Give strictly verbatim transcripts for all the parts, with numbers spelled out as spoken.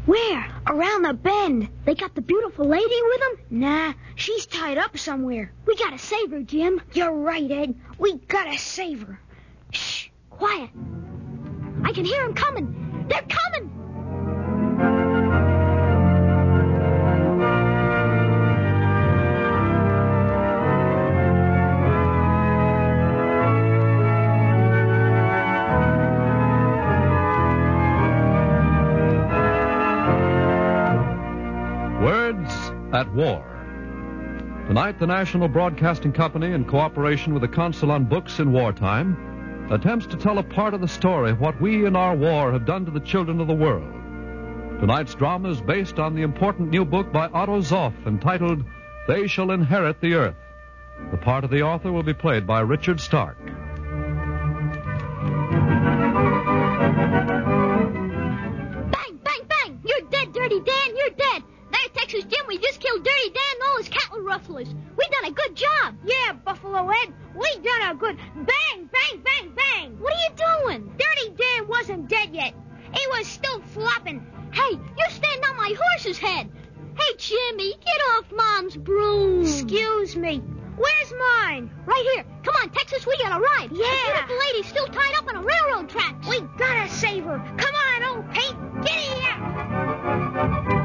Where? Around the bend. They got the beautiful lady with them? Nah, she's tied up somewhere. We gotta save her, Jim. You're right, Ed. We gotta save her. Shh, quiet. I can hear them coming. They're coming! At War. Tonight, the National Broadcasting Company, in cooperation with the Council on Books in Wartime, attempts to tell a part of the story of what we in our war have done to the children of the world. Tonight's drama is based on the important new book by Otto Zoff entitled They Shall Inherit the Earth. The part of the author will be played by Richard Stark. Bang, bang, bang! You're dead, Dirty Dan, you're dead! There, Texas Jim, we just killed Dirty Dan and all his cattle rustlers. We done a good job. Yeah, Buffalo Ed, we done a good... Bang, bang, bang, bang! What are you doing? Dirty Dan wasn't dead yet. He was still flopping. Hey, you're standing on my horse's head. Hey, Jimmy, get off Mom's broom. Excuse me. Where's mine? Right here. Come on, Texas, we gotta ride. Yeah. The beautiful lady's still tied up on a railroad tracks. We gotta save her. Come on, old Pete. Get here.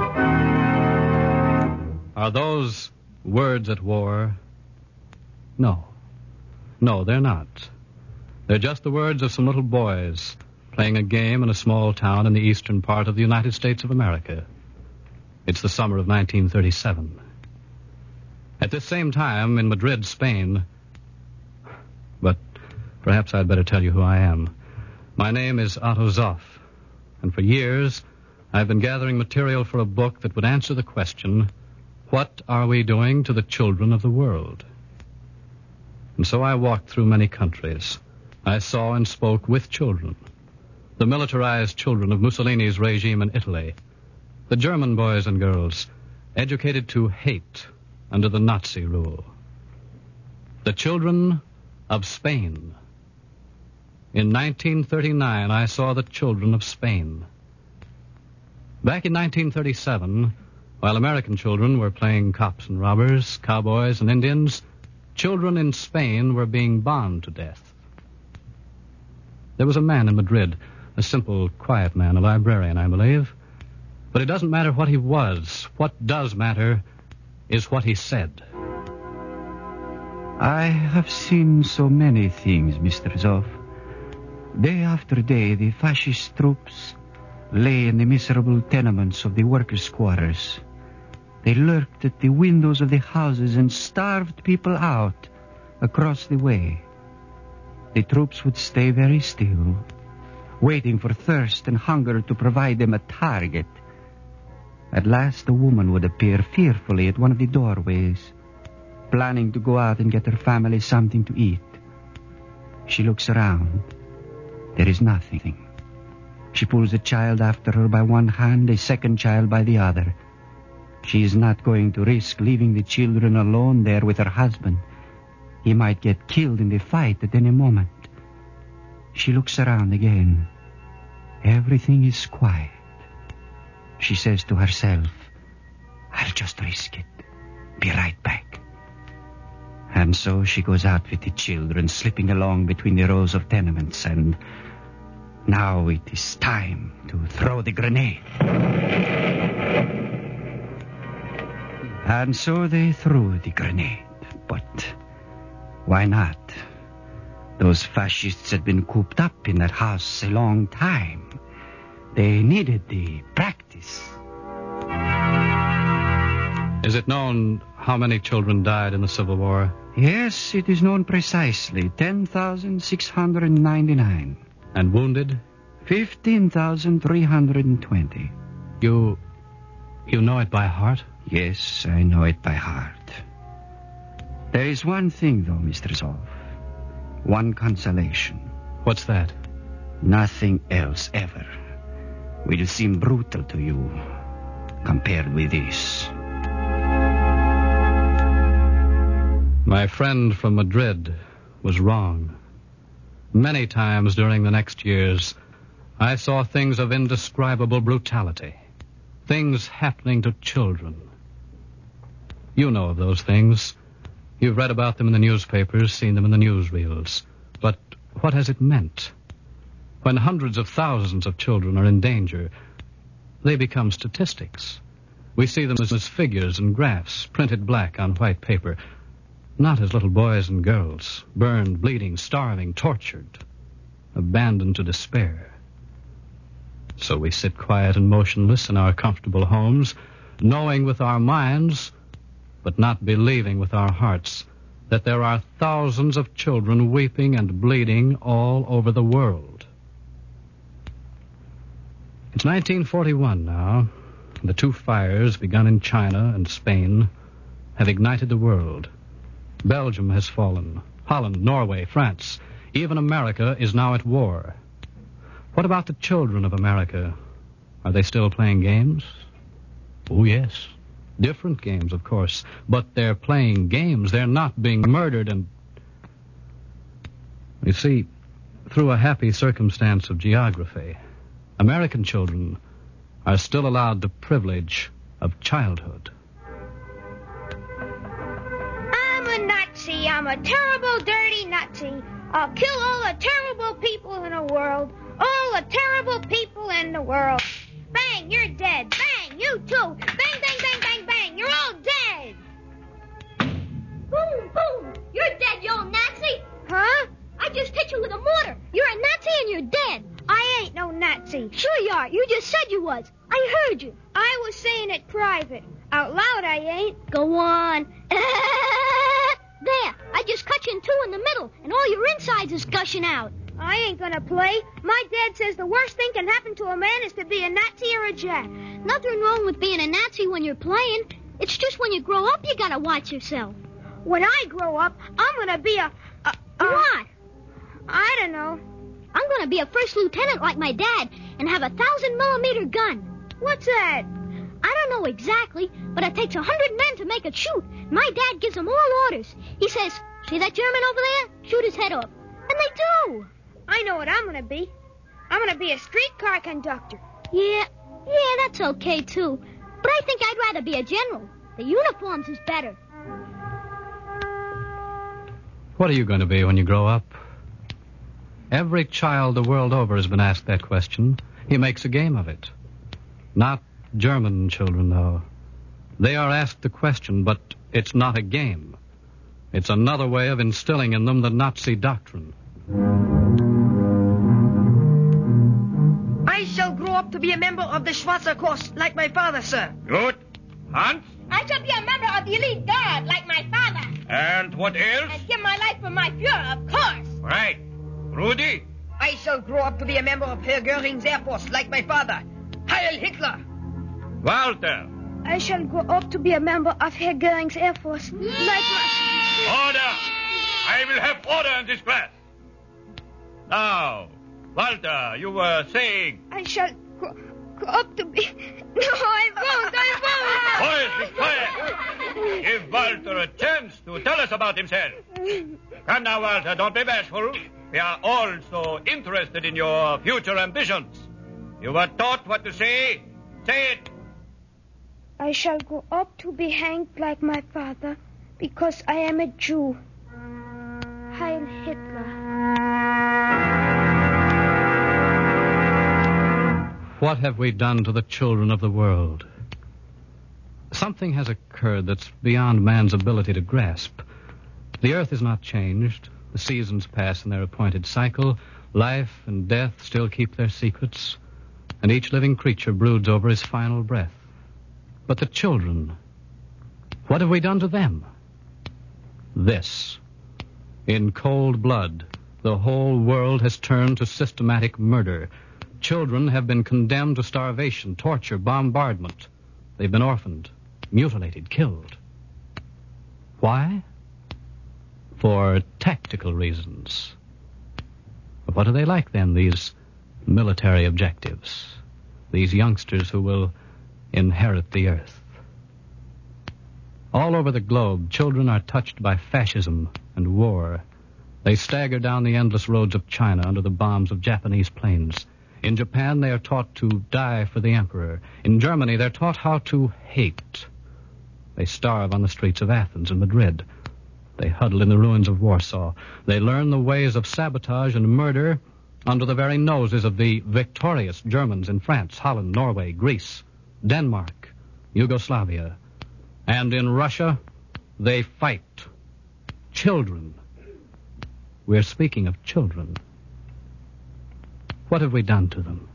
Are those words at war? No. No, they're not. They're just the words of some little boys playing a game in a small town in the eastern part of the United States of America. It's the summer of nineteen thirty-seven. At this same time, in Madrid, Spain... But perhaps I'd better tell you who I am. My name is Otto Zoff, and for years I've been gathering material for a book that would answer the question... What are we doing to the children of the world? And so I walked through many countries. I saw and spoke with children. The militarized children of Mussolini's regime in Italy. The German boys and girls, educated to hate under the Nazi rule. The children of Spain. In nineteen thirty-nine, I saw the children of Spain. Back in nineteen thirty-seven... While American children were playing cops and robbers, cowboys and Indians, children in Spain were being bombed to death. There was a man in Madrid, a simple, quiet man, a librarian, I believe. But it doesn't matter what he was. What does matter is what he said. I have seen so many things, Mister Zoff. Day after day, the fascist troops lay in the miserable tenements of the workers' quarters. They lurked at the windows of the houses and starved people out across the way. The troops would stay very still, waiting for thirst and hunger to provide them a target. At last, a woman would appear fearfully at one of the doorways, planning to go out and get her family something to eat. She looks around. There is nothing. She pulls a child after her by one hand, a second child by the other. She is not going to risk leaving the children alone there with her husband. He might get killed in the fight at any moment. She looks around again. Everything is quiet. She says to herself, I'll just risk it. Be right back. And so she goes out with the children, slipping along between the rows of tenements, and now it is time to throw the grenade. And so they threw the grenade. But why not? Those fascists had been cooped up in that house a long time. They needed the practice. Is it known how many children died in the Civil War? Yes, it is known precisely. ten thousand six hundred ninety-nine. And wounded? fifteen thousand three hundred twenty. You... you know it by heart? Yes, I know it by heart. There is one thing, though, Mister Zoff. One consolation. What's that? Nothing else ever will seem brutal to you compared with this. My friend from Madrid was wrong. Many times during the next years, I saw things of indescribable brutality. Things happening to children. You know of those things. You've read about them in the newspapers, seen them in the newsreels. But what has it meant? When hundreds of thousands of children are in danger, they become statistics. We see them as, as figures and graphs printed black on white paper, not as little boys and girls, burned, bleeding, starving, tortured, abandoned to despair. So we sit quiet and motionless in our comfortable homes, knowing with our minds, but not believing with our hearts, that there are thousands of children weeping and bleeding all over the world. It's nineteen forty-one now. The two fires begun in China and Spain have ignited the world. Belgium has fallen. Holland, Norway, France, even America is now at war. What about the children of America? Are they still playing games? Oh, yes. Different games, of course. But they're playing games. They're not being murdered and... You see, through a happy circumstance of geography, American children are still allowed the privilege of childhood. I'm a Nazi. I'm a terrible, dirty Nazi. I'll kill all the terrible people in the world. All the terrible people in the world. Bang, you're dead. Bang, you too. Bang, bang, bang, bang, bang. You're all dead. Boom, boom. You're dead, you old Nazi. Huh? I just hit you with a mortar. You're a Nazi and you're dead. I ain't no Nazi. Sure you are. You just said you was. I heard you. I was saying it private. Out loud I ain't. Go on. There. I just cut you in two in the middle, and all your insides is gushing out. I ain't gonna play. My dad says the worst thing can happen to a man is to be a Nazi or a Jack. Nothing wrong with being a Nazi when you're playing. It's just when you grow up, you gotta watch yourself. When I grow up, I'm gonna be a... a, a what? I don't know. I'm gonna be a first lieutenant like my dad and have a thousand millimeter gun. What's that? I don't know exactly, but it takes a hundred men to make it shoot. My dad gives them all orders. He says, see that German over there? Shoot his head off. And they do. I know what I'm gonna be. I'm gonna be a streetcar conductor. Yeah, yeah, that's okay, too. But I think I'd rather be a general. The uniforms is better. What are you going to be when you grow up? Every child the world over has been asked that question. He makes a game of it. Not German children, though. They are asked the question, but it's not a game. It's another way of instilling in them the Nazi doctrine. I shall grow up to be a member of the Schwarzer Kurs, like my father, sir. Good. Hans? I shall be a member of the elite guard, like my father. And what else? And give my life for my Fuhrer, of course. Right. Rudy? I shall grow up to be a member of Herr Göring's Air Force, like my father. Heil Hitler! Walter? I shall grow up to be a member of Herr Göring's Air Force, like my... Order! I will have order in this class. Now, Walter, you were saying... I shall grow, grow up to be... No, I won't, I Boys, be quiet. Give Walter a chance to tell us about himself. Come now, Walter, don't be bashful. We are all so interested in your future ambitions. You were taught what to say. Say it. I shall grow up to be hanged like my father because I am a Jew. Heil Hitler. What have we done to the children of the world? Something has occurred that's beyond man's ability to grasp. The earth is not changed. The seasons pass in their appointed cycle. Life and death still keep their secrets. And each living creature broods over his final breath. But the children, what have we done to them? This. In cold blood, the whole world has turned to systematic murder. Children have been condemned to starvation, torture, bombardment. They've been orphaned, mutilated, killed. Why? For tactical reasons. But what are they like, then, these military objectives? These youngsters who will inherit the earth. All over the globe, children are touched by fascism and war. They stagger down the endless roads of China under the bombs of Japanese planes. In Japan, they are taught to die for the emperor. In Germany, they're taught how to hate. They starve on the streets of Athens and Madrid. They huddle in the ruins of Warsaw. They learn the ways of sabotage and murder under the very noses of the victorious Germans in France, Holland, Norway, Greece, Denmark, Yugoslavia. And in Russia, they fight. Children. We're speaking of children. What have we done to them?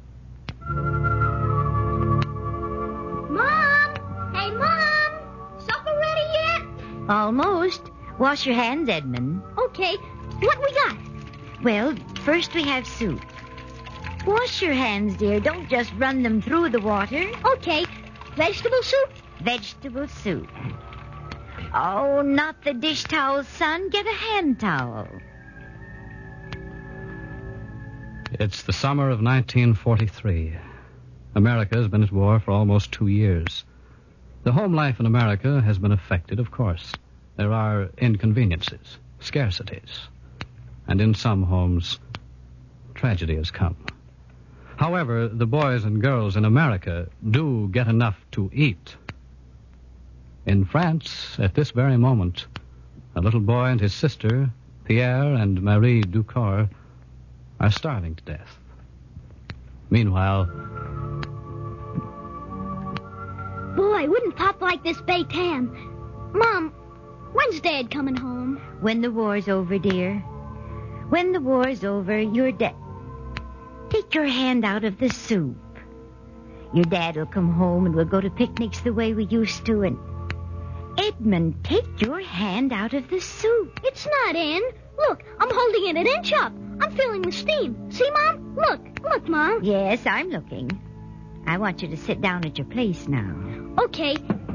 Mom! Hey, Mom! Supper ready yet? Almost. Wash your hands, Edmund. Okay. What we got? Well, first we have soup. Wash your hands, dear. Don't just run them through the water. Okay. Vegetable soup? Vegetable soup. Oh, not the dish towel, son. Get a hand towel. It's the summer of nineteen forty-three. America has been at war for almost two years. The home life in America has been affected, of course. There are inconveniences, scarcities, and in some homes, tragedy has come. However, the boys and girls in America do get enough to eat. In France, at this very moment, a little boy and his sister, Pierre and Marie Ducor, are starving to death. Meanwhile... Boy, wouldn't Pop like this baked ham? Mom, when's Dad coming home? When the war's over, dear. When the war's over, your dad... Take your hand out of the soup. Your dad will come home and we'll go to picnics the way we used to, and... Edmund, take your hand out of the soup. It's not in. Look, I'm holding it an inch up. I'm feeling the steam. See, Mom? Look. Look, Mom. Yes, I'm looking. I want you to sit down at your place now. Okay.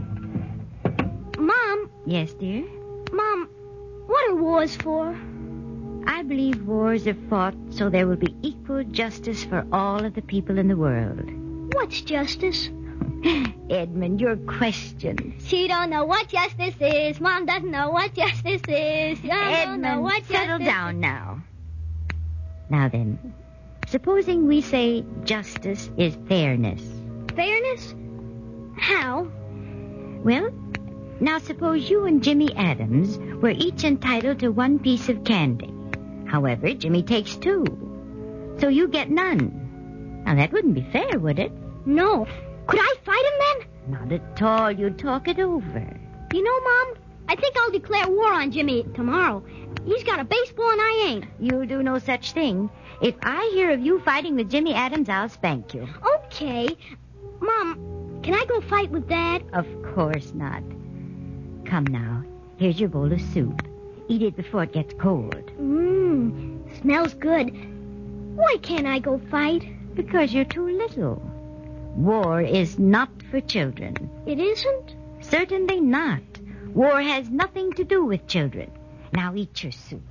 Mom. Yes, dear? Mom, what are wars for? I believe wars are fought so there will be equal justice for all of the people in the world. What's justice? Edmund, your questions. She don't know what justice is. Mom doesn't know what justice is. I don't know Edmund, what settle justice down now. Now then, supposing we say justice is fairness. Fairness? How? Well, now suppose you and Jimmy Adams were each entitled to one piece of candy. However, Jimmy takes two. So you get none. Now, that wouldn't be fair, would it? No. Could I fight him then? Not at all. You'd talk it over. You know, Mom, I think I'll declare war on Jimmy tomorrow. He's got a baseball and I ain't. You'll do no such thing. If I hear of you fighting with Jimmy Adams, I'll spank you. Okay. Mom, can I go fight with Dad? Of course not. Come now. Here's your bowl of soup. Eat it before it gets cold. Mmm, smells good. Why can't I go fight? Because you're too little. War is not for children. It isn't? Certainly not. War has nothing to do with children. Now eat your soup.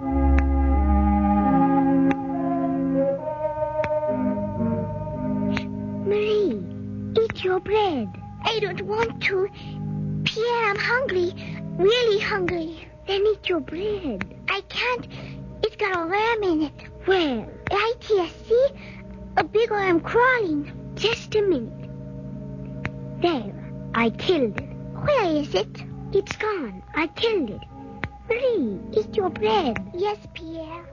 Marie, eat your bread. I don't want to. Pierre, I'm hungry. Really hungry. Then eat your bread. I can't. It's got a worm in it. Where? Right here, see? A big worm crawling. Just a minute. There. I killed it. Where is it? It's gone. I killed it. Marie, eat your bread. Yes, Pierre.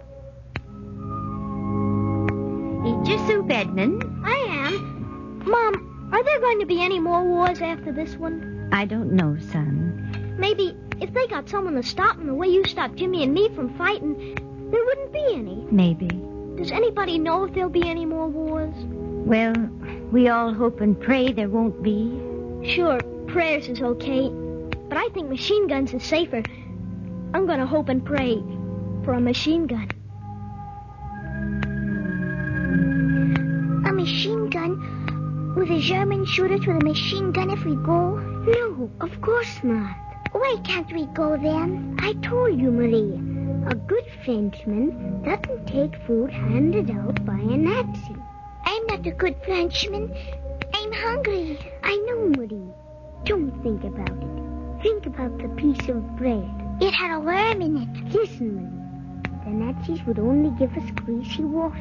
Eat your soup, Edmund. I am. Mom, are there going to be any more wars after this one? I don't know, son. Maybe if they got someone to stop them the way you stopped Jimmy and me from fighting, there wouldn't be any. Maybe. Does anybody know if there'll be any more wars? Well, we all hope and pray there won't be. Sure, prayers is okay. But I think machine guns is safer. I'm gonna hope and pray for a machine gun. A machine gun? Will the Germans shoot us with a machine gun if we go? No, of course not. Why can't we go then? I told you, Marie. A good Frenchman doesn't take food handed out by a Nazi. I'm not a good Frenchman. I'm hungry. I know, Marie. Don't think about it. Think about the piece of bread. It had a worm in it. Listen, Marie. The Nazis would only give us greasy water.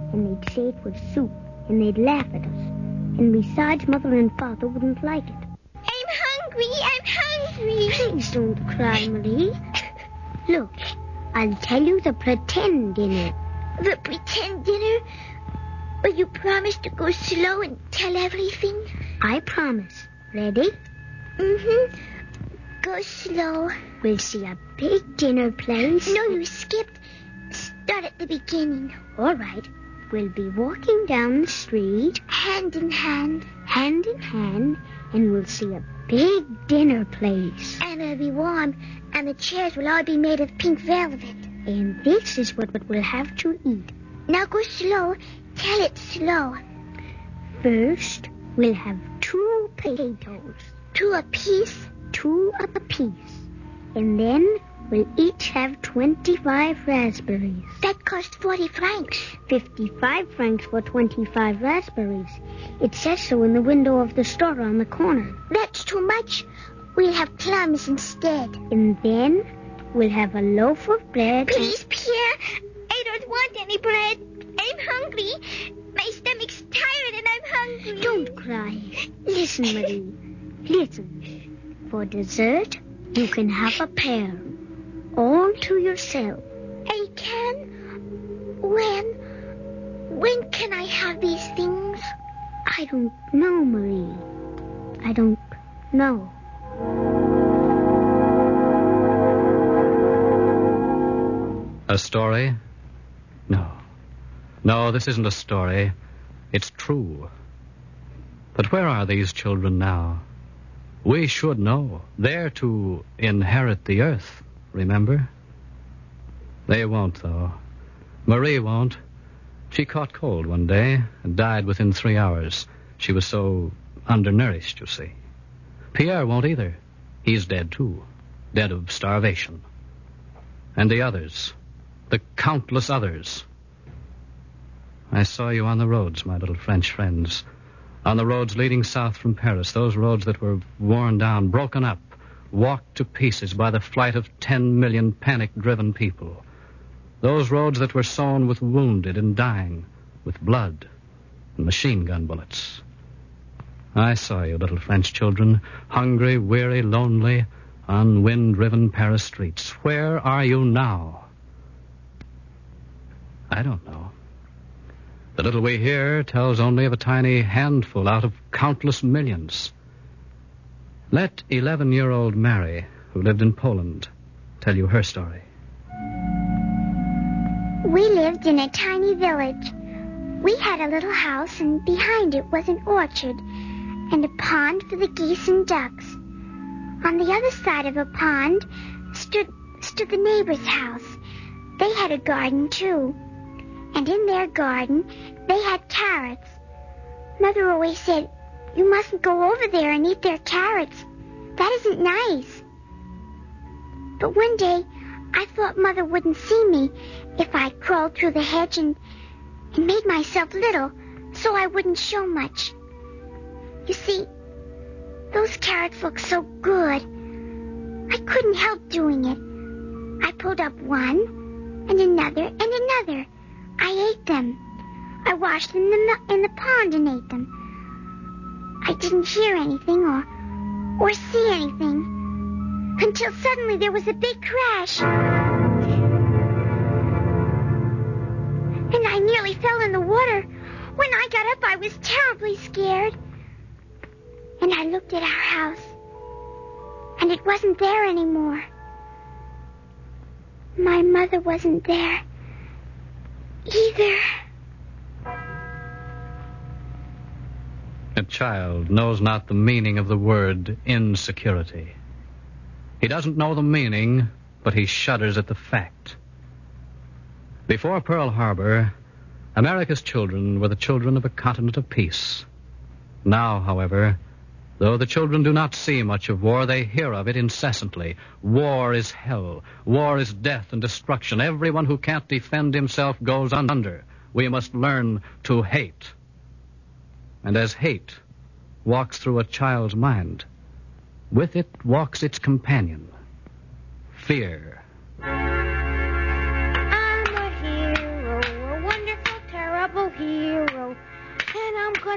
and they'd say it was soup, and they'd laugh at us. And besides, Mother and Father wouldn't like it. I'm hungry, I'm hungry. Please don't cry, Marie. Look, I'll tell you the pretend dinner. The pretend dinner? Will you promise to go slow and tell everything? I promise. Ready? Mm-hmm. Go slow. We'll see a big dinner place. No, you skipped. Start at the beginning. All right. We'll be walking down the street. Hand in hand. Hand in hand. And we'll see a big dinner place. And it'll be warm. And the chairs will all be made of pink velvet. And this is what we'll have to eat. Now go slow. Tell it slow. First, we'll have two potatoes. Two apiece? Two apiece. And then we'll each have twenty-five raspberries. That cost forty francs. Fifty-five francs for twenty-five raspberries. It says so in the window of the store on the corner. That's too much. We'll have plums instead. And then we'll have a loaf of bread. Please, Pierre. I don't want any bread. I'm hungry. My stomach's tired and I'm hungry. Don't cry. Listen, Marie. Listen. For dessert, you can have a pear. All to yourself. I can? When? When can I have these things? I don't know, Marie. I don't know. A story? No. No, this isn't a story. It's true. But where are these children now? We should know. They're to inherit the earth, remember? They won't, though. Marie won't. She caught cold one day and died within three hours. She was so undernourished, you see. Pierre won't either. He's dead, too. Dead of starvation. And the others. The countless others. I saw you on the roads, my little French friends. On the roads leading south from Paris, those roads that were worn down, broken up, walked to pieces by the flight of ten million panic-driven people. Those roads that were sown with wounded and dying, with blood and machine gun bullets. I saw you, little French children, hungry, weary, lonely, on wind-driven Paris streets. Where are you now? I don't know. The little we hear tells only of a tiny handful out of countless millions. Let eleven-year-old Mary, who lived in Poland, tell you her story. We lived in a tiny village. We had a little house, and behind it was an orchard and a pond for the geese and ducks. On the other side of a pond stood stood the neighbor's house. They had a garden, too. And in their garden, they had carrots. Mother always said, "You mustn't go over there and eat their carrots. That isn't nice." But one day, I thought Mother wouldn't see me if I crawled through the hedge and, and made myself little so I wouldn't show much. You see, those carrots looked so good. I couldn't help doing it. I pulled up one, and another, and another. I ate them. I washed them in the, in the pond and ate them. I didn't hear anything or, or see anything until suddenly there was a big crash. And I nearly fell in the water. When I got up, I was terribly scared. And I looked at our house, and it wasn't there anymore. My mother wasn't there either. A child knows not the meaning of the word insecurity. He doesn't know the meaning, but he shudders at the fact. Before Pearl Harbor, America's children were the children of a continent of peace. Now, however, though the children do not see much of war, they hear of it incessantly. War is hell. War is death and destruction. Everyone who can't defend himself goes under. We must learn to hate. And as hate walks through a child's mind, with it walks its companion, fear. I'm a hero, a wonderful, terrible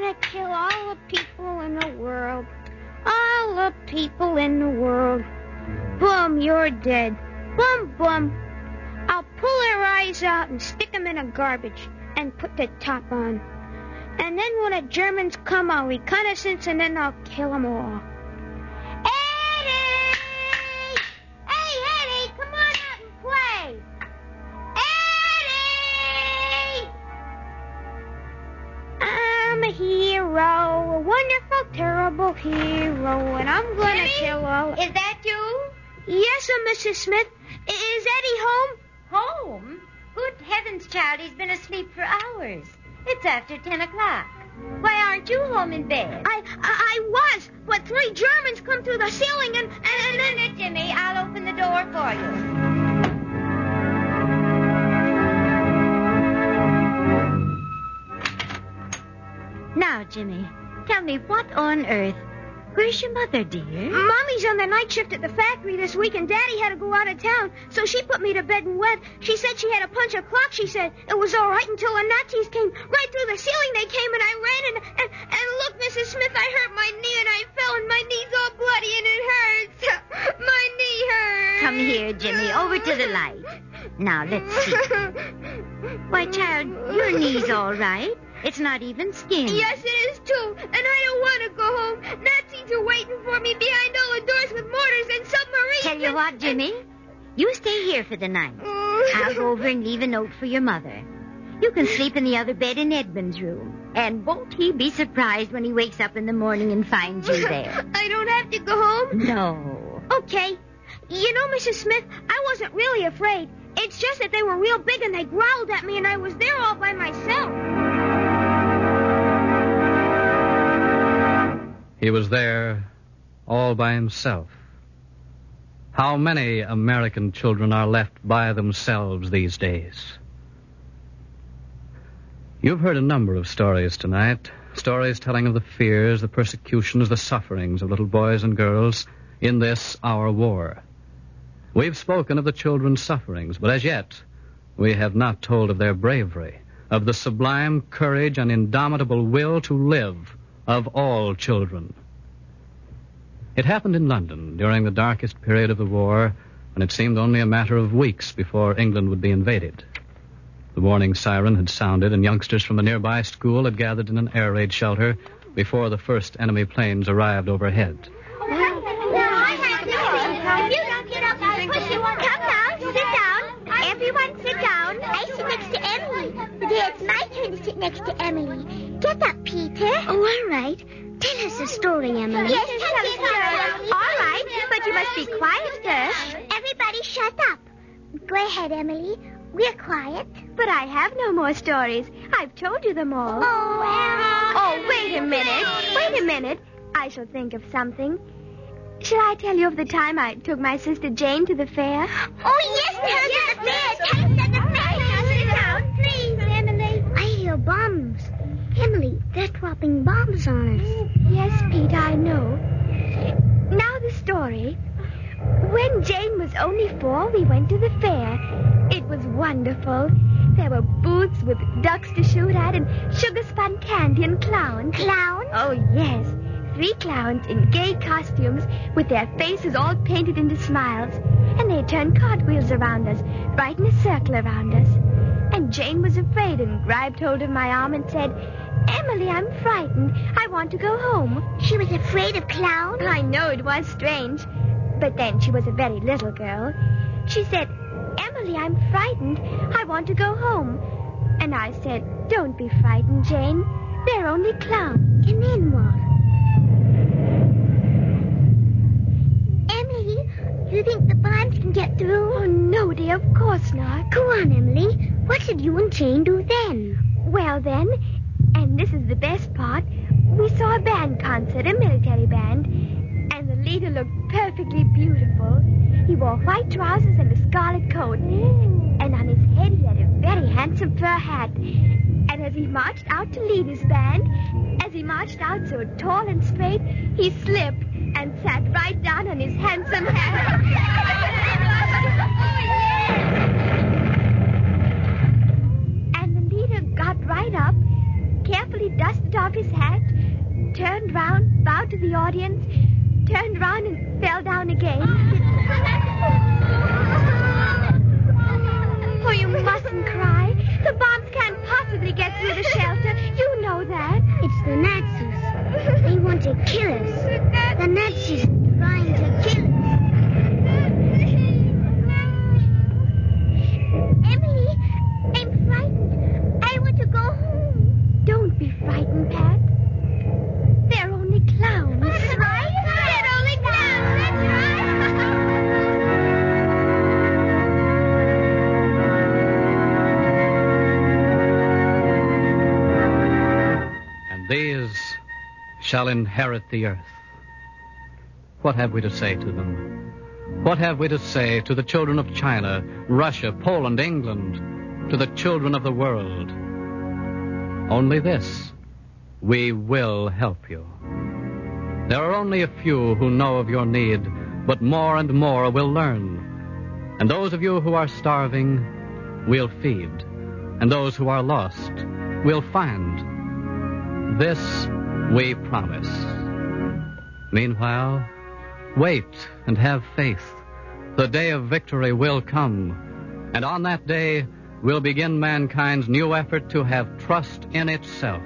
to kill all the people in the world. All the people in the world. Boom, you're dead. Boom, boom. I'll pull their eyes out and stick them in a garbage and put the top on. And then when the Germans come, I'll reconnaissance and then I'll kill them all. Eddie! Hey, Eddie, come on out and play. Eddie! I'm a hero, a wonderful, terrible hero, and I'm going to kill all... Is that you? Yes, sir, Missus Smith. I- Is Eddie home? Home? Good heavens, child, he's been asleep for hours. It's after ten o'clock. Why aren't you home in bed? I, I I was, but three Germans come through the ceiling and... and, and A minute, Jimmy. I'll open the door for you. Now, Jimmy, tell me what on earth... Where's your mother, dear? Mommy's on the night shift at the factory this week, and Daddy had to go out of town, so she put me to bed in bed. She said she had to punch a clock. She said it was all right until the Nazis came right through the ceiling. They came, and I ran, and, and, and look, Missus Smith, I hurt my knee, and I fell, and my knee's all bloody, and it hurts. My knee hurts. Come here, Jimmy, over to the light. Now, let's see. Why, child, your knee's all right. It's not even skinned. Yes, it is, too. And I don't want to go home. Nazis are waiting for me behind all the doors with mortars and submarines. Tell you and... what, Jimmy. You stay here for the night. I'll go over and leave a note for your mother. You can sleep in the other bed in Edmund's room. And won't he be surprised when he wakes up in the morning and finds you there? I don't have to go home? No. Okay. You know, Missus Smith, I wasn't really afraid. It's just that they were real big and they growled at me and I was there all by myself. He was there all by himself. How many American children are left by themselves these days? You've heard a number of stories tonight, stories telling of the fears, the persecutions, the sufferings of little boys and girls in this, our war. We've spoken of the children's sufferings, but as yet we have not told of their bravery, of the sublime courage and indomitable will to live of all children. It happened in London during the darkest period of the war, when it seemed only a matter of weeks before England would be invaded. The warning siren had sounded, and youngsters from a nearby school had gathered in an air raid shelter before the first enemy planes arrived overhead. Come now, sit down. Everyone sit down. I sit next to Emily. Today it's my turn to sit next to Emily. Get up, Peter. Oh, all right. Tell us a story, Emily. Yes, tell us a story. All right, but you must be quiet first. Everybody shut up. Go ahead, Emily. We're quiet. But I have no more stories. I've told you them all. Oh, Emily. Oh, wait a minute. Wait a minute. I shall think of something. Shall I tell you of the time I took my sister Jane to the fair? Oh, yes, tell us yes, at the fair. Tell us at the fair. Sit down, please, Emily. I hear bombs. Emily, they're dropping bombs on us. Yes, Pete, I know. Now the story. When Jane was only four, we went to the fair. It was wonderful. There were booths with ducks to shoot at and sugar spun candy and clowns. Clowns? Oh, yes. Three clowns in gay costumes with their faces all painted into smiles. And they turned cartwheels around us, right in a circle around us. And Jane was afraid and grabbed hold of my arm and said, Emily, I'm frightened. I want to go home. She was afraid of clowns? I know, it was strange. But then she was a very little girl. She said, Emily, I'm frightened. I want to go home. And I said, don't be frightened, Jane. They're only clowns. And then what? Emily, you think the bombs can get through? Oh, no, dear, of course not. Go on, Emily. What did you and Jane do then? Well, then, and this is the best part, we saw a band concert, a military band, and the leader looked perfectly beautiful. He wore white trousers and a scarlet coat, and on his head he had a very handsome fur hat. And as he marched out to lead his band, as he marched out so tall and straight, he slipped and sat right down on his handsome hat. And the leader got right up, carefully dusted off off his hat, turned round, bowed to the audience, turned round and fell down again. Oh, you mustn't cry. The bombs can't possibly get through the shelter. You know that. It's the Nazis. They want to kill us. The Nazis trying to kill us. Emily, I'm frightened. I want to go home. Don't be frightened, Pat. They're only clowns. That's right. They're only clowns. That's right. And these shall inherit the earth. What have we to say to them? What have we to say to the children of China, Russia, Poland, England, to the children of the world? Only this: we will help you. There are only a few who know of your need, but more and more will learn. And those of you who are starving, we'll feed. And those who are lost, we'll find. This we promise. Meanwhile, wait and have faith. The day of victory will come. And on that day, we'll begin mankind's new effort to have trust in itself.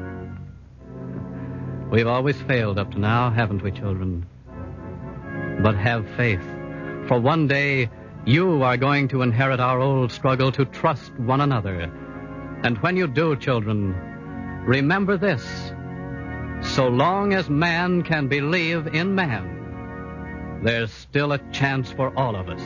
We've always failed up to now, haven't we, children? But have faith. For one day, you are going to inherit our old struggle to trust one another. And when you do, children, remember this: so long as man can believe in man, there's still a chance for all of us.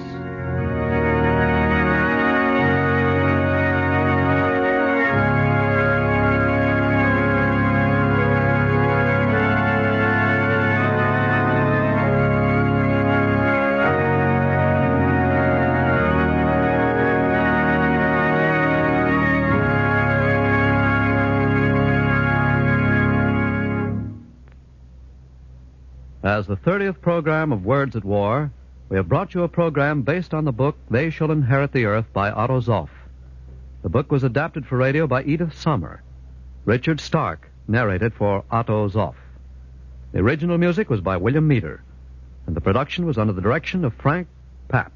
As the thirtieth program of Words at War, we have brought you a program based on the book They Shall Inherit the Earth by Otto Zoff. The book was adapted for radio by Edith Sommer. Richard Stark narrated for Otto Zoff. The original music was by William Meader, and the production was under the direction of Frank Papp.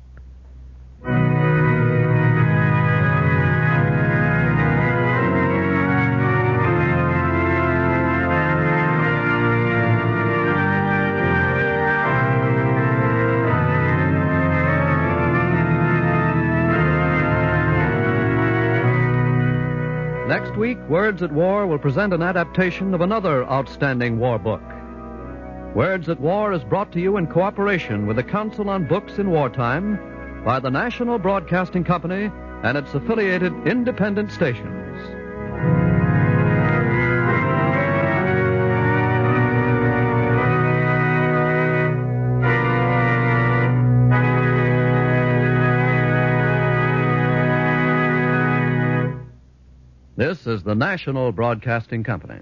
Next week, Words at War will present an adaptation of another outstanding war book. Words at War is brought to you in cooperation with the Council on Books in Wartime by the National Broadcasting Company and its affiliated independent stations. This is the National Broadcasting Company.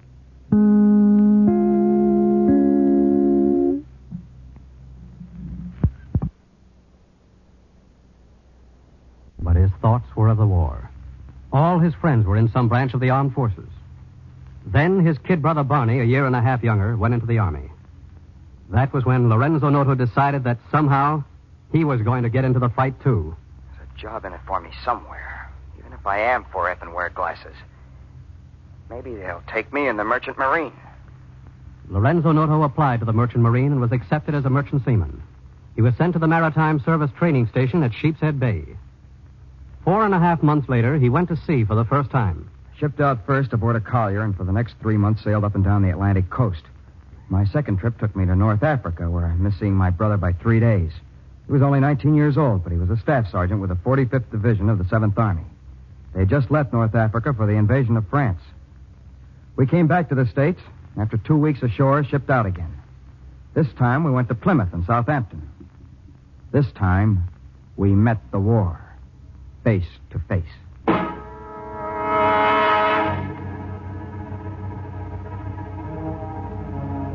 But his thoughts were of the war. All his friends were in some branch of the armed forces. Then his kid brother Barney, a year and a half younger, went into the Army. That was when Lorenzo Noto decided that somehow he was going to get into the fight, too. There's a job in it for me somewhere. Even if I am four F and wear glasses. Maybe they'll take me in the Merchant Marine. Lorenzo Noto applied to the Merchant Marine and was accepted as a merchant seaman. He was sent to the Maritime Service Training Station at Sheepshead Bay. Four and a half months later, he went to sea for the first time. Shipped out first aboard a collier and for the next three months sailed up and down the Atlantic coast. My second trip took me to North Africa, where I missed seeing my brother by three days. He was only nineteen years old, but he was a staff sergeant with the forty-fifth Division of the seventh Army. They had just left North Africa for the invasion of France. We came back to the States. After two weeks ashore, shipped out again. This time, we went to Plymouth and Southampton. This time, we met the war, face to face.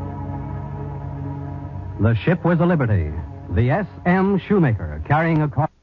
The ship was the Liberty, the S M Shoemaker, carrying a car.